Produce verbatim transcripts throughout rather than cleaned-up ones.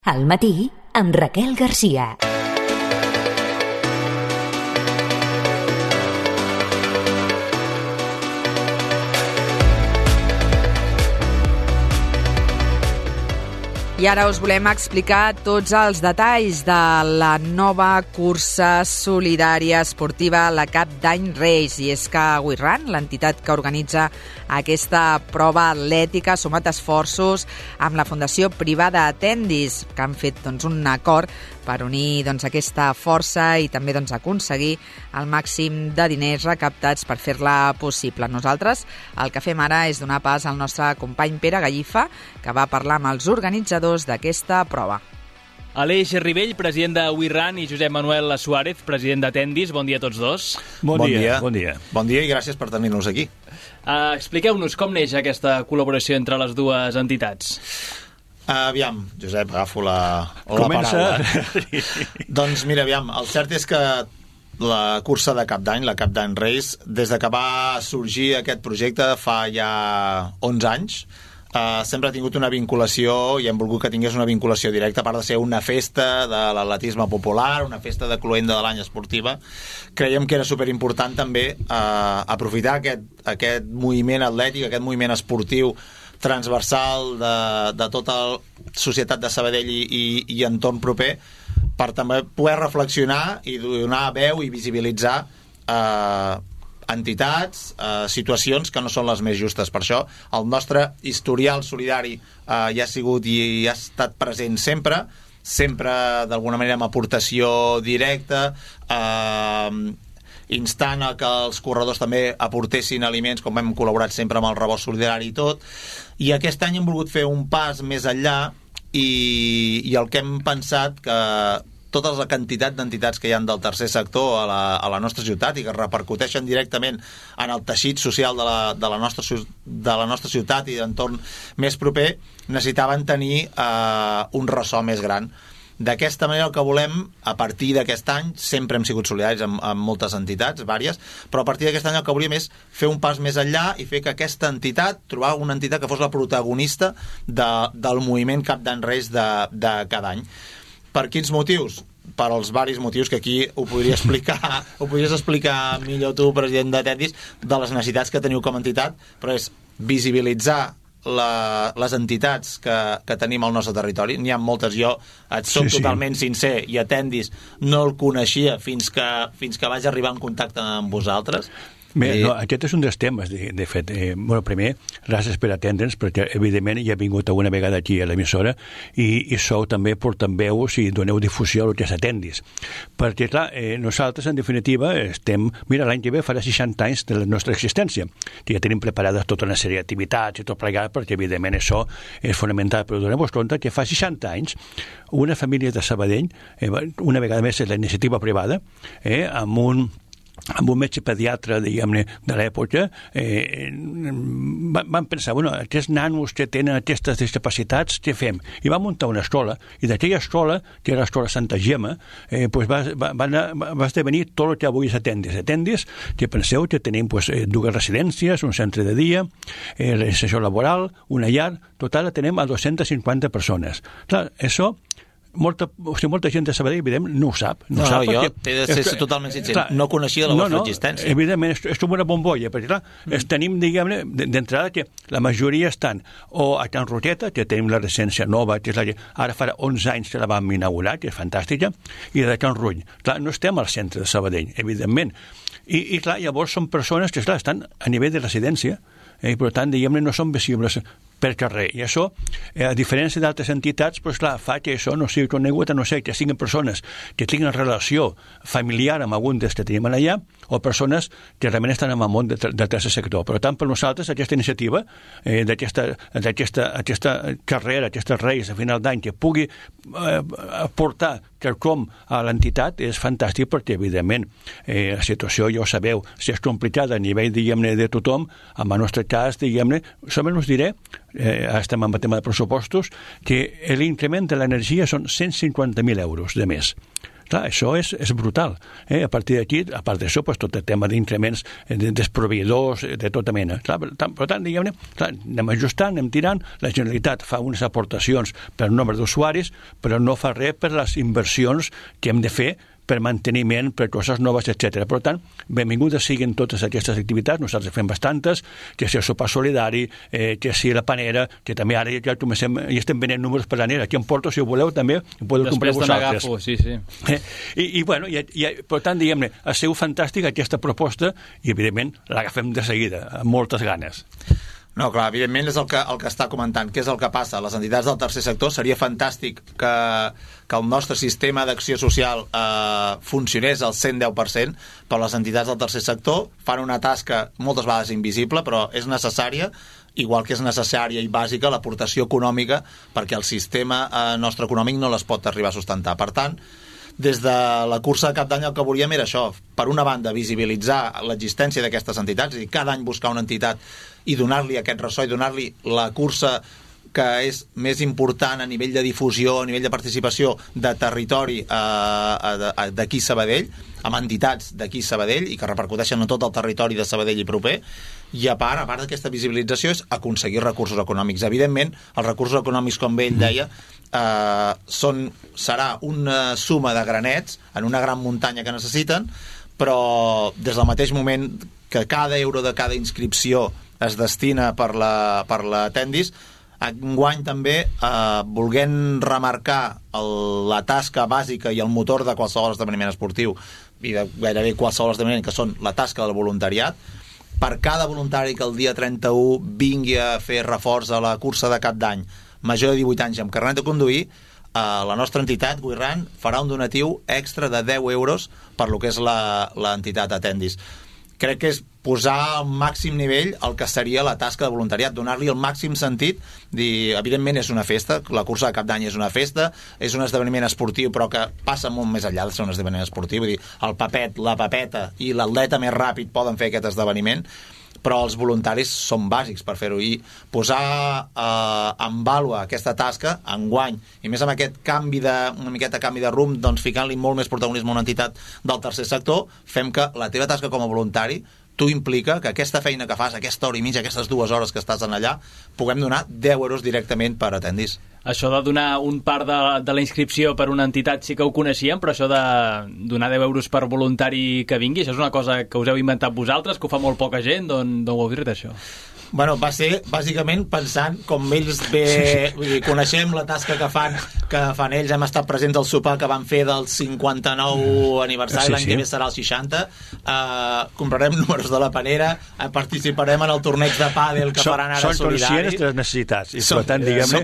Al matí, amb Raquel Garcia. I ara us volem explicar tots els detalls de la nova cursa solidària esportiva, la Cap d'Any Reis. I és que WeRun, l'entitat que organitza aquesta prova atlètica, ha sumat esforços amb la Fundació Privada Atendis, que han fet doncs, un acord per unir doncs, aquesta força i també doncs, aconseguir el màxim de diners recaptats per fer-la possible. Nosaltres el que fem ara és donar pas al nostre company Pere Gallifa, que va parlar amb els organitzadors d'aquesta prova. Aleix Rivell, president de WeRun, i Josep Manuel Suárez, president d'Atendis. Bon dia a tots dos. Bon, bon, dia. dia. bon dia. Bon dia i gràcies per tenir-nos aquí. Uh, expliqueu-nos com neix aquesta col·laboració entre les dues entitats. Uh, aviam, Josep, agafo la, la Comença. paraula. Doncs mira, aviam, el cert és que la cursa de Cap d'Any, la Cap d'Any Reis, des de que va sorgir aquest projecte fa ja onze anys, Uh, sempre ha tingut una vinculació i hem volgut que tingués una vinculació directa, a part de ser una festa de l'atletisme popular, una festa de cloenda de l'any esportiva. Creiem que era superimportant també uh, aprofitar aquest, aquest moviment atlètic, aquest moviment esportiu transversal de, de tota la societat de Sabadell i, i, i entorn proper, per també poder reflexionar i donar veu i visibilitzar uh, entitats, eh, situacions que no són les més justes. Per això el nostre historial solidari eh, hi ha sigut i hi ha estat present sempre, sempre d'alguna manera amb aportació directa, eh, instant a que els corredors també aportessin aliments, com hem col·laborat sempre amb el Rebost Solidari i tot. I aquest any hem volgut fer un pas més enllà i, i el que hem pensat que tota la quantitat d'entitats que hi ha del tercer sector a la, a la nostra ciutat i que repercuteixen directament en el teixit social de la, de la, nostra, de la nostra ciutat i d'entorn més proper, necessitaven tenir eh, un ressò més gran. D'aquesta manera el que volem, a partir d'aquest any, sempre hem sigut solidaris amb, amb moltes entitats, vàries, però a partir d'aquest any el que volíem és fer un pas més enllà i fer que aquesta entitat, trobar una entitat que fos la protagonista de, del moviment Cap d'Any Reis de, de cada any. Per quins motius? Per als varis motius que aquí ho podria explicar, ho podries explicar millor tu, president d'Atendis, de les necessitats que teniu com a entitat, però és visibilitzar la, les entitats que, que tenim al nostre territori. N'hi ha moltes, jo et soc sí, totalment sí. sincer, i Atendis no el coneixia fins que, fins que vaig arribar en contacte amb vosaltres. Bé, no, aquest és un dels temes, de, de fet. Eh, bueno, primer, gràcies per atendre'ns, perquè evidentment ja he vingut alguna vegada aquí a l'emissora i, i sou també portaveus i doneu difusió al que s'Atendis. Perquè, clar, eh, nosaltres, en definitiva, estem... Mira, l'any que ve farà seixanta anys de la nostra existència, que ja tenim preparades tota una sèrie d'activitats i tot plegat, perquè, evidentment, això és fonamental. Però donem-vos compte que fa seixanta anys una família de Sabadell, eh, una vegada més és la iniciativa privada, eh, amb un amb un metge pediatre, diguem-ne, de l'època, eh, van pensar, bueno, aquests nanos que tenen aquestes discapacitats, què fem? I van muntar una escola, i d'aquella escola, que era l'escola Santa Gemma, eh, pues va, va, va, va esdevenir tot el que avui és Atendis. Atendis, que penseu que tenim pues, dues residències, un centre de dia, eh, la sessió laboral, una llar, total tenem a dues-centes cinquanta persones. Clar, això... Molta, o sigui, molta gent de Sabadell, evidentment, no ho sap. No, no, sap no perquè, jo t'he de ser és, totalment sincer. Clar, no coneixia la no, vostra no, existència. Evidentment, és, és com una bombolla, perquè clar, mm. es tenim, diguem-ne, d'entrada que la majoria estan o a Can Roteta, que tenim la residència nova, que és la que ara farà onze anys que la vam inaugurar, que és fantàstica, i de Can Rull. Clar, no estem al centre de Sabadell, evidentment. I, i clar, llavors són persones que clar, estan a nivell de residència, eh, i per tant, diguem-ne, no són visibles per carrer. I això, eh, a diferència d'altres entitats, pues, clar, fa que això no sigui conegut, a no ser que siguin persones que tinguin relació familiar amb algun dels que tenim allà, o persones que realment estan en el món del de tercer sector. Per tant, per nosaltres, aquesta iniciativa eh, d'aquesta aquesta, aquesta carrera, aquestes reis a final d'any, que pugui eh, aportar quelcom a l'entitat, és fantàstic perquè, evidentment, eh, la situació, ja ho sabeu, si és complicada a nivell, diguem-ne, de tothom, en el nostre cas, diguem-ne, solament us diré, eh, estem en el tema de pressupostos, que l'increment de l'energia són cent cinquanta mil euros de més. Clar, això és, és brutal. Eh? A partir d'aquí, a part d'això, pues, tot el tema d'increments dels proveïdors, de tota mena. Clar, per tant, per tant diguem-ne, clar, anem ajustant, anem tirant, la Generalitat fa unes aportacions per nombre d'usuaris, però no fa res per les inversions que hem de fer per manteniment, per coses noves, etcètera. Per tant, benvingudes siguin totes aquestes activitats, nosaltres fem bastantes, que si el sopar solidari, eh, que si la panera, que també ara ja comencem, ja estem venent números per l'anera. Aquí en Porto, si ho voleu, també ho podeu comprar vosaltres. Després te n'agafo, sí, sí. Eh, i, I, bueno, i, i, per tant, diguem-ne, ha sigut fantàstica aquesta proposta i, evidentment, l'agafem de seguida, amb moltes ganes. No, clar, evidentment és el que, el que està comentant. Què és el que passa? Les entitats del tercer sector, seria fantàstic que, que el nostre sistema d'acció social eh, funcionés al cent deu per cent, però les entitats del tercer sector fan una tasca moltes vegades invisible, però és necessària, igual que és necessària i bàsica l'aportació econòmica, perquè el sistema eh, nostre econòmic no les pot arribar a sustentar. Per tant, des de la cursa de cap d'any el que volíem era això, per una banda visibilitzar l'existència d'aquestes entitats, és a dir, cada any buscar una entitat i donar-li aquest ressò i donar-li la cursa que és més important a nivell de difusió, a nivell de participació de territori eh, d'aquí Sabadell, amb entitats d'aquí Sabadell i que repercuteixen en tot el territori de Sabadell i proper, i a part, a part d'aquesta visibilització és aconseguir recursos econòmics. Evidentment, els recursos econòmics, com ell deia, eh, són, serà una suma de granets en una gran muntanya que necessiten, però des del mateix moment que cada euro de cada inscripció es destina per la, per la Tendis, enguany també, eh, volent remarcar el, la tasca bàsica i el motor de qualsevol esdeveniment esportiu i de gairebé qualsevol esdeveniment, que són la tasca del voluntariat, per cada voluntari que el dia trenta-u vingui a fer reforç a la cursa de cap d'any, major de divuit anys amb carnet de conduir, eh, la nostra entitat, Guirran, farà un donatiu extra de deu euros per lo que és l'entitat Atendis. Crec que és posar al màxim nivell el que seria la tasca de voluntariat, donar-li el màxim sentit, dir, evidentment és una festa, la cursa de cap d'any és una festa, és un esdeveniment esportiu, però que passa molt més enllà de ser un esdeveniment esportiu, vull dir, el papet, la papeta i l'atleta més ràpid poden fer aquest esdeveniment, però els voluntaris són bàsics per fer-ho, i posar eh, en vàlua aquesta tasca enguany, i més amb aquest canvi de, una miqueta canvi de rumb, doncs ficant-li molt més protagonisme a una entitat del tercer sector, fem que la teva tasca com a voluntari tu implica que aquesta feina que fas, aquesta hora i mitja, aquestes dues hores que estàs en allà, puguem donar deu euros directament per Atendis. Això de donar un part de, de la inscripció per una entitat sí que ho coneixíem, però això de donar deu euros per voluntari que vingui, això és una cosa que us heu inventat vosaltres, que ho fa molt poca gent, d'on ho heu tret, això? Bueno, va ser bàsicament pensant com ells bé, vull dir, coneixem la tasca que fan que fan ells, hem estat presents al sopar que van fer del cinquanta-nou aniversari, sí, l'any sí. que ve serà el seixanta, uh, comprarem números de la panera, uh, participarem en el torneig de pàdel que som, faran ara solidari. Són conscients de les necessitats i som, per tant, diguem-ne,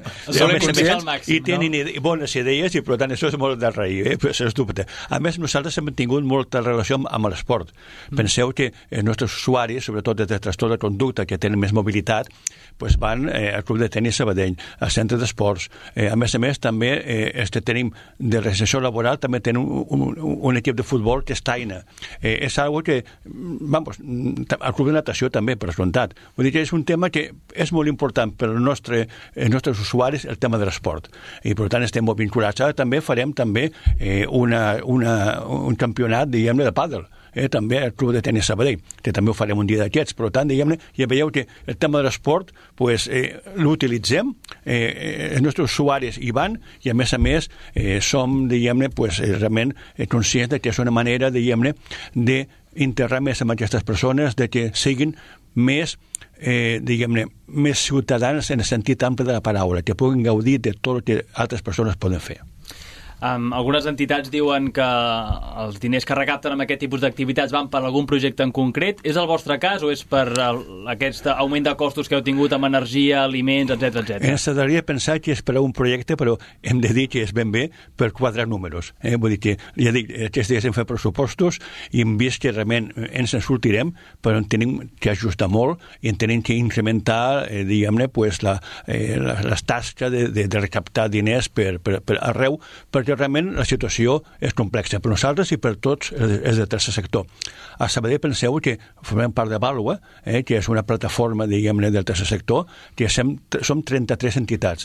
i tenen no? bones idees i per tant això és molt de raïr, eh? Però és dubte. A més, nosaltres hem tingut molta relació amb l'esport. Mm. Penseu que els nostres usuaris, sobretot des de trastorn de conducta, que tenen més mobilitat, pues van eh, al Club de Tenis Sabadell, al Centre d'Esports. Eh, a més a més, també eh, este tenim de realització laboral, també tenim un, un, un equip de futbol que és Taina. Eh, és algo que, vamos, al Club de Natació també, per esclatat. Vull dir que és un tema que és molt important per als nostre, els nostres usuaris, el tema de l'esport. I per tant estem molt vinculats. Ara també farem també eh, una, una, un campionat, diguem-ne, de pàdel. Eh, també al Club de Tenis Sabadell, que també ho farem un dia d'aquests. Per tant, diguem-ne, ja veieu que el tema de l'esport pues, eh, l'utilitzem, eh, els nostres usuaris hi van, i a més a més eh, som, diguem-ne, pues, eh, realment eh, conscients de que és una manera, diguem-ne, d'integrar més amb aquestes persones, de que siguin més eh, diguem-ne, més ciutadans en el sentit ample de la paraula, que puguin gaudir de tot el que altres persones poden fer. Um, algunes entitats diuen que els diners que recapten amb aquest tipus d'activitats van per algun projecte en concret. És el vostre cas o és per el, aquest augment de costos que heu tingut amb energia, aliments, etcètera, etcètera? Ens agradaria pensar que és per a un projecte, però hem de dir que és ben bé per quadrar números. Eh? Vull dir que, ja dic, aquests dies hem fet pressupostos i hem vist que realment ens en sortirem, però en tenim que ajustar molt i en tenim que incrementar, eh, diguem-ne, pues, la, eh, la, les tasques de, de, de recaptar diners per, per, per arreu, per que realment la situació és complexa per nosaltres i per tots els del tercer sector. A Sabadell penseu que formem part de Vàlua, eh, que és una plataforma, diguem-ne, del tercer sector, que som, som trenta-tres entitats.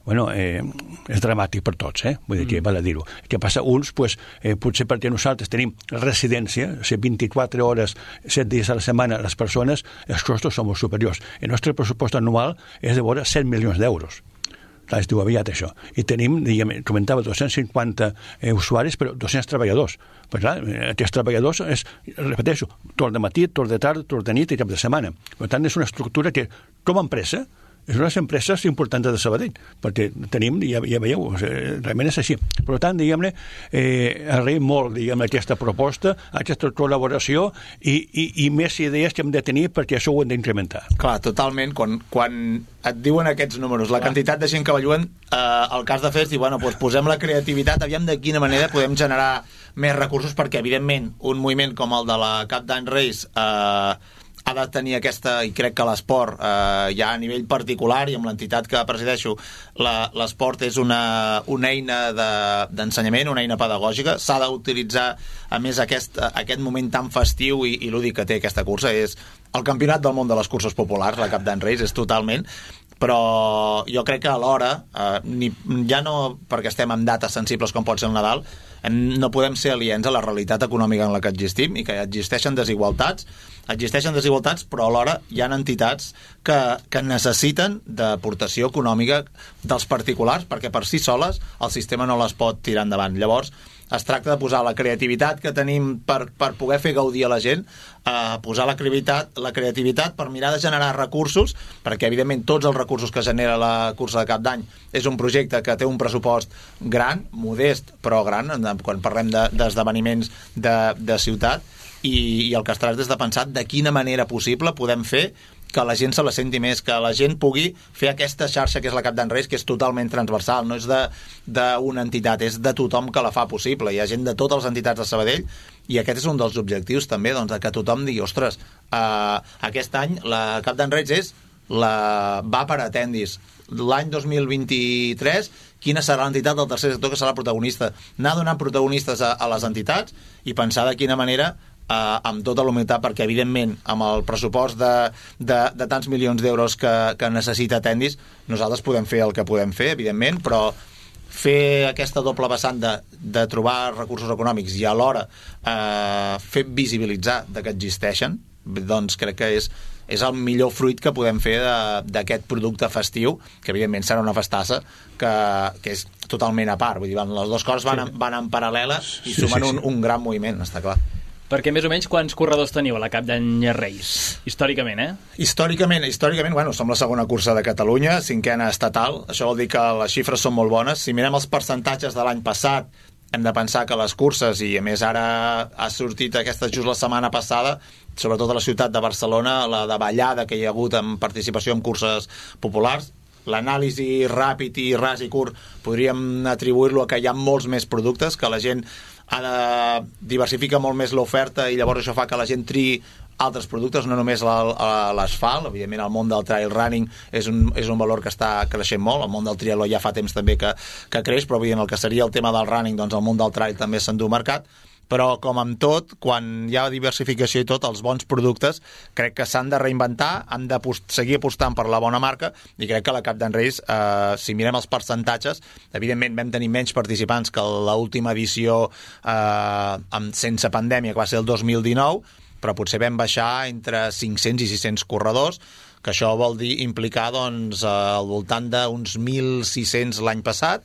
bueno, eh, és dramàtic per tots, eh? Vull dir que mm. val a dir-ho. Què passa? Uns, pues, eh, potser perquè nosaltres tenim residència, o sigui, vint-i-quatre hores, set dies a la setmana, les persones, els costos són molt superiors. El nostre pressupost anual és de vora set milions d'euros. Clar, es diu aviat això. I tenim, diguem, comentava, dos-cents cinquanta eh, usuaris, però dos-cents treballadors. Però clar, aquests treballadors és, repeteixo, torn de matí, torn de tarda, torn de nit i cap de setmana. Per tant, és una estructura que, com a empresa, és una de les empreses importants de Sabadell, perquè tenim, ja, ja veieu, o sigui, realment és així. Per tant, diguem-ne, eh, agraïm molt, diguem-ne, aquesta proposta, aquesta col·laboració i, i, i més idees que hem de tenir perquè això ho hem d'incrementar. Clar, totalment. Quan, quan et diuen aquests números, la Clar. quantitat de gent que avalluen, eh, el cas de fer és dir, bueno, doncs posem la creativitat, aviam de quina manera podem generar més recursos, perquè, evidentment, un moviment com el de la Cap d'Any Reis eh, ha de tenir aquesta, i crec que l'esport eh, ja a nivell particular i amb l'entitat que presideixo, l'esport és una, una eina d'ensenyament, de, una eina pedagògica, s'ha d'utilitzar a més aquest, aquest moment tan festiu i, i lúdic que té aquesta cursa. És el campionat del món de les curses populars, la Cap d'Any Reis, és totalment, però jo crec que alhora, eh, ni, ja no perquè estem en dates sensibles com pot ser el Nadal, no podem ser aliens a la realitat econòmica en la que existim i que existeixen desigualtats, existeixen desigualtats, però alhora hi ha entitats que, que necessiten d'aportació econòmica dels particulars perquè per si soles el sistema no les pot tirar endavant. Llavors, es tracta de posar la creativitat que tenim per, per poder fer gaudir a la gent, eh, posar la creativitat, la creativitat per mirar de generar recursos, perquè evidentment tots els recursos que genera la cursa de Cap d'Any és un projecte que té un pressupost gran, modest, però gran, quan parlem d'esdeveniments de, de, de ciutat, i, i el que es tracta és de pensar de quina manera possible podem fer que la gent se la senti més, que la gent pugui fer aquesta xarxa que és la Cap d'Any Reis, que és totalment transversal, no és d'una entitat, és de tothom que la fa possible. Hi ha gent de totes les entitats de Sabadell i aquest és un dels objectius també, doncs, que tothom digui, ostres, eh, aquest any la Cap d'Any Reis és la va per atendis. L'any dos mil vint-i-tres, quina serà l'entitat del tercer sector que serà protagonista? Anar donant protagonistes a, a les entitats i pensar de quina manera Uh, amb tota la humilitat, perquè evidentment amb el pressupost de, de, de tants milions d'euros que, que necessita Tendis, nosaltres podem fer el que podem fer, evidentment, però fer aquesta doble vessant de, de trobar recursos econòmics i alhora uh, fer visibilitzar de que existeixen, doncs crec que és, és el millor fruit que podem fer d'aquest producte festiu, que evidentment serà una festassa que, que és totalment a part, vull dir, les dues coses van, sí. van en paral·lela i sumen sí, sí, sí. Un, un gran moviment, està clar. Perquè més o menys quants corredors teniu a la Cap d'Any Reis? Històricament, eh? Històricament, històricament, bueno, som la segona cursa de Catalunya, cinquena estatal, això vol dir que les xifres són molt bones. Si mirem els percentatges de l'any passat, hem de pensar que les curses, i a més ara ha sortit aquesta just la setmana passada, sobretot a la ciutat de Barcelona, la davallada que hi ha hagut en participació en curses populars, l'anàlisi ràpid i ras i curt podríem atribuir-lo a que hi ha molts més productes, que la gent ha de diversificar molt més l'oferta i llavors això fa que la gent triï altres productes, no només l'asfalt. Evidentment el món del trail running és un, és un valor que està creixent molt, el món del triatló ja fa temps també que, que creix, però en el que seria el tema del running, doncs el món del trail també s'endú mercat. Però com amb tot, quan hi ha diversificació i tot, els bons productes crec que s'han de reinventar, han de seguir apostant per la bona marca, i crec que la Cap d'Any Reis, eh, si mirem els percentatges, evidentment vam tenir menys participants que l'última edició eh, amb, sense pandèmia, que va ser el dos mil dinou, però potser vam baixar entre cinc-cents i sis-cents corredors, que això vol dir implicar doncs, al voltant d'uns mil sis-cents l'any passat,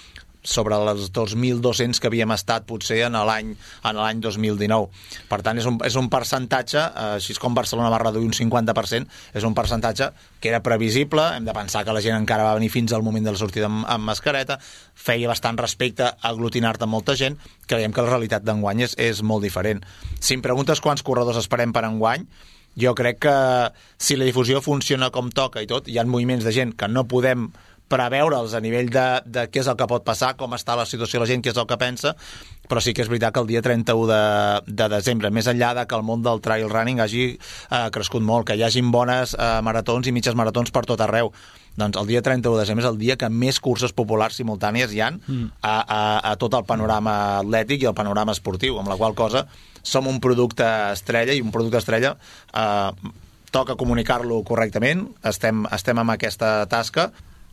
sobre els dos mil dos-cents que havíem estat potser en l'any en l'any dos mil dinou. Per tant, és un, és un percentatge, eh, així com Barcelona va reduir un cinquanta per cent, és un percentatge que era previsible. Hem de pensar que la gent encara va venir fins al moment de la sortida amb, amb mascareta, feia bastant respecte a aglutinar-te amb molta gent. Creiem que la realitat d'enguany és, és molt diferent. Si em preguntes quants corredors esperem per enguany, jo crec que si la difusió funciona com toca i tot, hi ha moviments de gent que no podem preveure'ls a nivell de, de què és el que pot passar, com està la situació de la gent, què és el que pensa, però sí que és veritat que el dia trenta-u de, de desembre, més enllà de que el món del trail running hagi eh, crescut molt, que hi hagin bones eh, maratons i mitges maratons per tot arreu, doncs el dia trenta-u de desembre és el dia que més curses populars simultànies hi han mm. a, a, a tot el panorama atlètic i el panorama esportiu, amb la qual cosa som un producte estrella, i un producte estrella eh, toca comunicar-lo correctament, estem, estem amb aquesta tasca.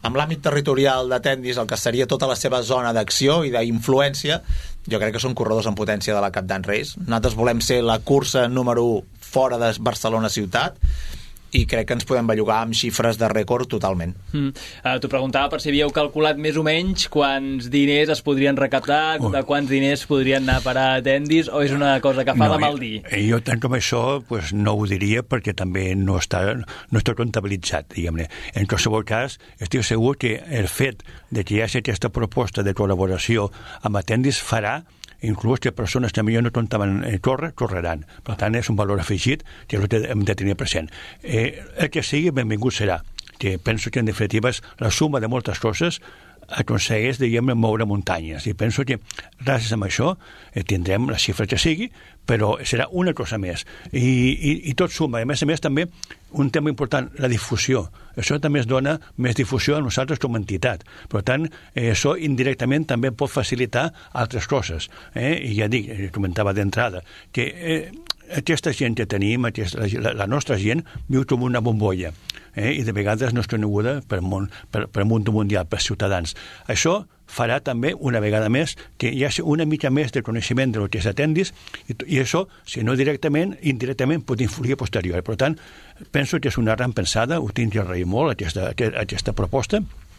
amb l'àmbit territorial de Tendis, el que seria tota la seva zona d'acció i d'influència, jo crec que són corredors en potència de la Cap d'Any Reis. Nosaltres volem ser la cursa número u fora de Barcelona ciutat, i crec que ens podem bellugar amb xifres de rècord totalment. Mm. Uh, T'ho preguntava per si havíeu calculat més o menys quants diners es podrien recaptar, oh. de quants diners podrien anar a parar a Tendis, o és una cosa que fa no, de mal dir? Jo, jo tant com això pues, no ho diria perquè també no està, no està comptabilitzat, diguem-ne. En qualsevol cas, estic segur que el fet de que hi hagi aquesta proposta de col·laboració amb Tendis farà inclús que persones que millor no comptaven eh, córrer, correran. Per tant, és un valor afegit que hem de tenir present. Eh, el que sigui, benvingut serà, que penso que en definitiva és la suma de moltes coses aconsegueix, diguem, moure muntanyes. I penso que gràcies a això eh, tindrem la xifra que sigui, però serà una cosa més. I, i, i tot suma. A més a més, també un tema important, la difusió. Això també es dona més difusió a nosaltres com a entitat. Per tant, eh, això indirectament també pot facilitar altres coses. Eh? I ja dic, comentava d'entrada, que eh, aquesta gent que tenim, aquesta, la, la nostra gent, viu com una bombolla. Eh? I de vegades no és coneguda per món, per, per munt mundial, per ciutadans. Això farà també, una vegada més, que hi hagi una mica més de coneixement del que és Tendis, i, i això, si no directament, indirectament pot influir a posterior. Per tant, penso que és una gran pensada, ho tinc que agrair molt, aquesta, aquesta proposta,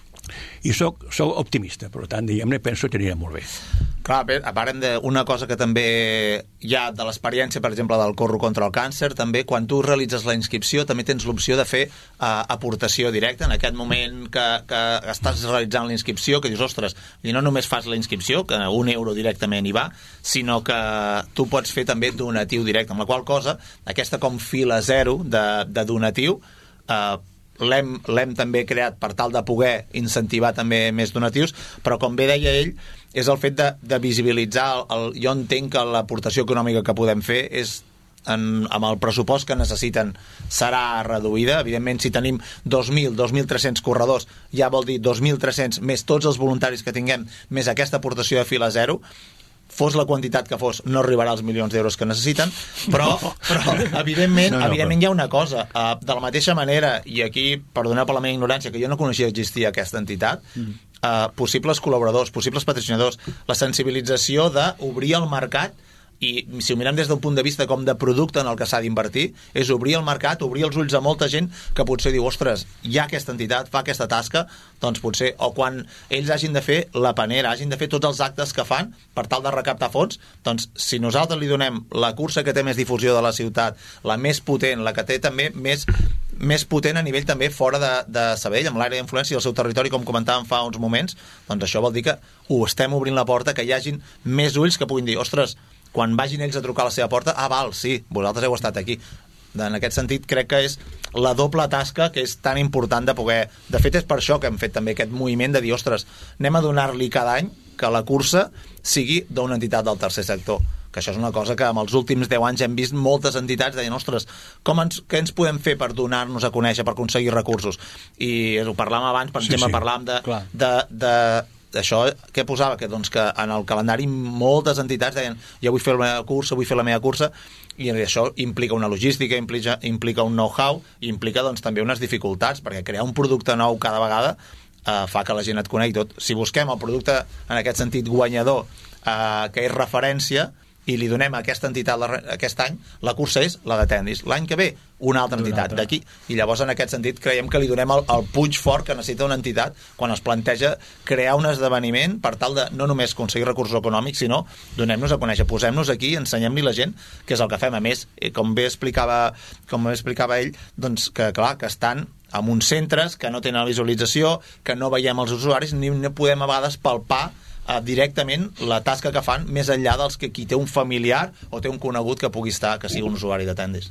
i soc, soc optimista, per tant, diguem-ne, penso que anirà molt bé. Clar, a part d'una cosa que també hi ha de l'experiència, per exemple, del Corro contra el Càncer, també quan tu realitzes la inscripció també tens l'opció de fer uh, aportació directa. En aquest moment que, que estàs realitzant la inscripció, que dius, ostres, i no només fas la inscripció, que un euro directament hi va, sinó que tu pots fer també donatiu directe, amb la qual cosa, aquesta com fila zero de, de donatiu, eh, l'hem, l'hem també creat per tal de poder incentivar també més donatius, però com bé deia ell, és el fet de, de visibilitzar el, el, jo entenc que l'aportació econòmica que podem fer és en, amb el pressupost que necessiten serà reduïda. Evidentment, si tenim dos mil, dos mil tres-cents corredors, ja vol dir dos mil tres-cents més tots els voluntaris que tinguem, més aquesta aportació de fila zero, fos la quantitat que fos, no arribarà als milions d'euros que necessiten, però, però evidentment, no, no, evidentment hi ha una cosa, uh, de la mateixa manera, i aquí, perdoneu per la meva ignorància, que jo no coneixia que existia aquesta entitat, mm. uh, possibles col·laboradors, possibles patrocinadors, la sensibilització d'obrir el mercat, i si ho mirem des d'un punt de vista com de producte en el que s'ha d'invertir, és obrir el mercat, obrir els ulls a molta gent que potser diu, ostres, hi ha aquesta entitat, fa aquesta tasca, doncs potser, o quan ells hagin de fer la panera, hagin de fer tots els actes que fan per tal de recaptar fons, doncs si nosaltres li donem la cursa que té més difusió de la ciutat, la més potent, la que té també més més potent a nivell també fora de, de Sabadell, amb l'àrea d'influència del seu territori, com comentàvem fa uns moments, doncs això vol dir que ho estem obrint la porta, que hi hagin més ulls que puguin dir, ostres, quan vagin ells a trucar a la seva porta, ah, val, sí, vosaltres heu estat aquí. En aquest sentit, crec que és la doble tasca que és tan important de poder... De fet, és per això que hem fet també aquest moviment de dir, ostres, anem a donar-li cada any que la cursa sigui d'una entitat del tercer sector. Que això és una cosa que en els últims deu anys hem vist moltes entitats deien, ostres, com ens, què ens podem fer per donar-nos a conèixer, per aconseguir recursos? I ho parlàvem abans, per sí, exemple, sí. parlàvem de... de, de això què posava? Que, doncs, que en el calendari moltes entitats deien jo vull fer la meva cursa, vull fer la meva cursa, i això implica una logística, implica, implica un know-how, i implica doncs, també unes dificultats, perquè crear un producte nou cada vegada eh, fa que la gent et conegui tot. Si busquem el producte en aquest sentit guanyador, eh, que és referència, i li donem a aquesta entitat la, aquest any, la cursa és la de Tendis. L'any que ve, una altra entitat d'aquí. I llavors, en aquest sentit, creiem que li donem el, el puig fort que necessita una entitat quan es planteja crear un esdeveniment per tal de no només aconseguir recursos econòmics, sinó donem-nos a conèixer, posem-nos aquí, ensenyem-li la gent que és el que fem. A més, com bé explicava, com bé explicava ell, doncs que, clar, que estan en uns centres que no tenen la visualització, que no veiem els usuaris, ni no podem a vegades palpar Uh, directament la tasca que fan més enllà dels que qui té un familiar o té un conegut que pugui estar, que sigui un usuari de Tendis.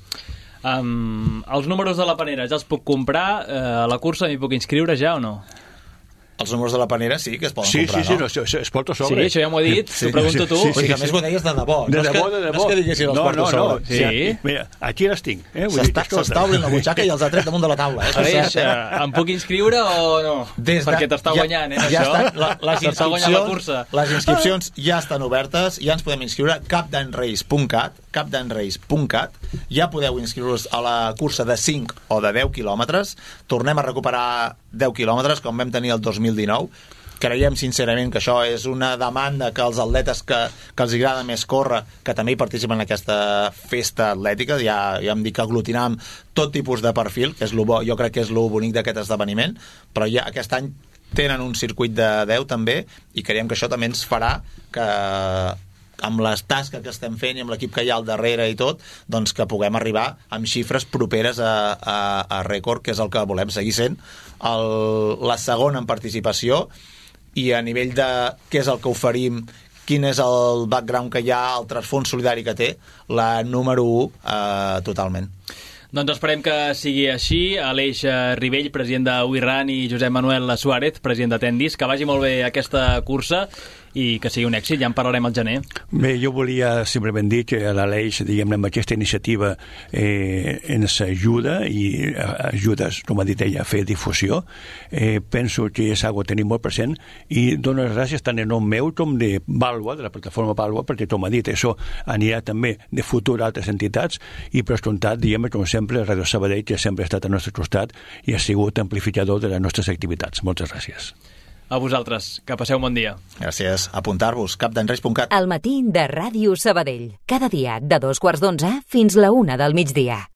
Um, els números de la panera ja els puc comprar uh, a la cursa, m'hi puc inscriure ja o no? Els números de la panera sí que es poden sí, comprar, sí, sí, no? Sí, sí, es pot sobre. Sí, això ja m'ho he dit, sí, t'ho pregunto sí, tu. Sí, sí, sí, sí, a més ho deies de debò. De no debò, que, de debò. No és que diguessin els no, quartos no, sobre. No, sí. Mira, aquí les tinc. Eh? S'està obrint la butxaca i els ha tret damunt de la taula. Eh? Aleix, em puc inscriure o no? Des de, Perquè t'està ja, guanyant, eh, ja això? Estan, la, les, t'està guanyant la cursa. Les inscripcions ja estan obertes, ja ens podem inscriure a cap d'any reis punt cat, cap d'any race punt cat. Ja podeu inscriure-vos a la cursa de cinc o de deu quilòmetres. Tornem a recuperar deu quilòmetres, com vam tenir el dos mil dinou. Creiem sincerament que això és una demanda que els atletes que, que els agrada més córrer, que també hi participen en aquesta festa atlètica, ja, ja em dic que aglutinam tot tipus de perfil, que és lo bo, jo crec que és lo bonic d'aquest esdeveniment, però ja aquest any tenen un circuit de deu també, i creiem que això també ens farà que amb les tasques que estem fent i amb l'equip que hi ha al darrere i tot, doncs que puguem arribar amb xifres properes a, a, a rècord, que és el que volem seguir sent el, la segona en participació. I a nivell de què és el que oferim, quin és el background que hi ha, el trasfons solidari que té, la número u eh, totalment. Doncs esperem que sigui així. Aleix Rivell, president de WeRun, i Josep Manuel Suárez, president de Tendis. Que vagi molt bé aquesta cursa i que sigui un èxit, ja en parlarem al gener. Bé, jo volia simplement dir que l'Aleix, diguem-ne, amb aquesta iniciativa eh, ens ajuda i ajuda, com ha dit ella, a fer difusió. Eh, penso que és algo que tenim molt present i dono les gràcies tant en nom meu com de Balua, de la plataforma Balua, perquè, com ha dit, això anirà també de futur a altres entitats i per escoltat, diguem-ne, com sempre, Radio Sabadell, que sempre ha estat al nostre costat i ha sigut amplificador de les nostres activitats. Moltes gràcies. A vosaltres, que passeu un bon dia. Gràcies. Apuntar-vos, cap d'any reis punt cat. El matí de Ràdio Sabadell. Cada dia de dos quarts d'onze fins la una del migdia.